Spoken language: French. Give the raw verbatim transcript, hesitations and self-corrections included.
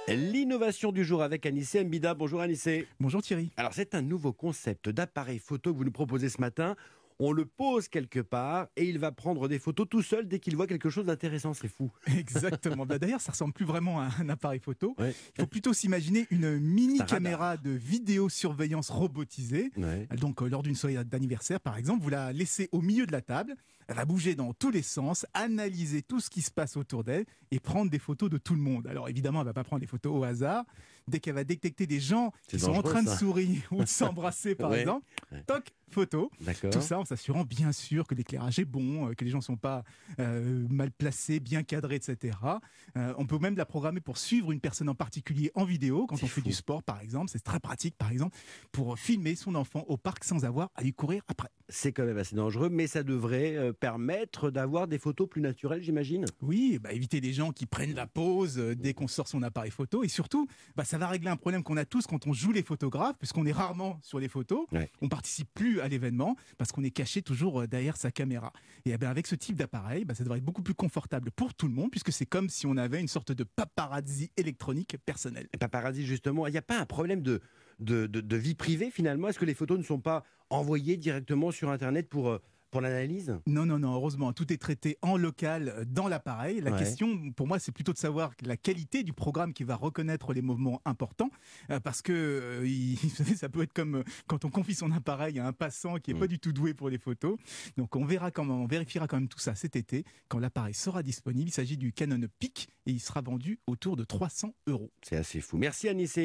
L'innovation du jour avec Anissé Mbida. Bonjour Anissé. Bonjour Thierry. Alors c'est un nouveau concept d'appareil photo que vous nous proposez ce matin. On le pose quelque part et il va prendre des photos tout seul dès qu'il voit quelque chose d'intéressant. C'est fou. Exactement. Bah, D'ailleurs, ça ressemble plus vraiment à un appareil photo. Ouais. Il faut plutôt s'imaginer une mini C'est un radar. caméra de vidéosurveillance robotisée. Ouais. Donc, euh, lors d'une soirée d'anniversaire, par exemple, vous la laissez au milieu de la table. Elle va bouger dans tous les sens, analyser tout ce qui se passe autour d'elle et prendre des photos de tout le monde. Alors, évidemment, elle va pas prendre des photos au hasard. Dès qu'elle va détecter des gens C'est qui sont en dangereux, train de ça. sourire ou de s'embrasser, par Ouais. exemple, Ouais. toc, photo. D'accord. Tout ça en s'assurant bien sûr que l'éclairage est bon, euh, que les gens ne sont pas euh, mal placés, bien cadrés, et cetera. Euh, on peut même la programmer pour suivre une personne en particulier en vidéo, quand C'est on fait fou. du sport par exemple. C'est très pratique par exemple pour filmer son enfant au parc sans avoir à lui courir après. C'est quand même assez dangereux, mais ça devrait euh, permettre d'avoir des photos plus naturelles, j'imagine. Oui, bah, éviter les gens qui prennent la pause euh, dès qu'on sort son appareil photo. Et surtout, bah, ça va régler un problème qu'on a tous quand on joue les photographes, puisqu'on est rarement sur les photos. Ouais. On participe plus à l'événement parce qu'on est caché toujours euh, derrière sa caméra. Et eh ben, avec ce type d'appareil, bah, ça devrait être beaucoup plus confortable pour tout le monde, puisque c'est comme si on avait une sorte de paparazzi électronique personnel. Et paparazzi, justement, il n'y a pas un problème de, de, de- de vie privée finalement? Est-ce que les photos ne sont pas envoyées directement sur Internet pour, euh, pour l'analyse? Non, non, non, heureusement, tout est traité en local euh, dans l'appareil. La Ouais. question, pour moi, c'est plutôt de savoir la qualité du programme qui va reconnaître les mouvements importants, euh, parce que euh, il- vous savez, ça peut être comme euh, quand on confie son appareil à un passant qui n'est Mm. pas du tout doué pour les photos. Donc on verra comment, on vérifiera quand même tout ça cet été, quand l'appareil sera disponible. Il s'agit du Canon Peak et il sera vendu autour de trois cents euros. C'est assez fou. Merci Anissé.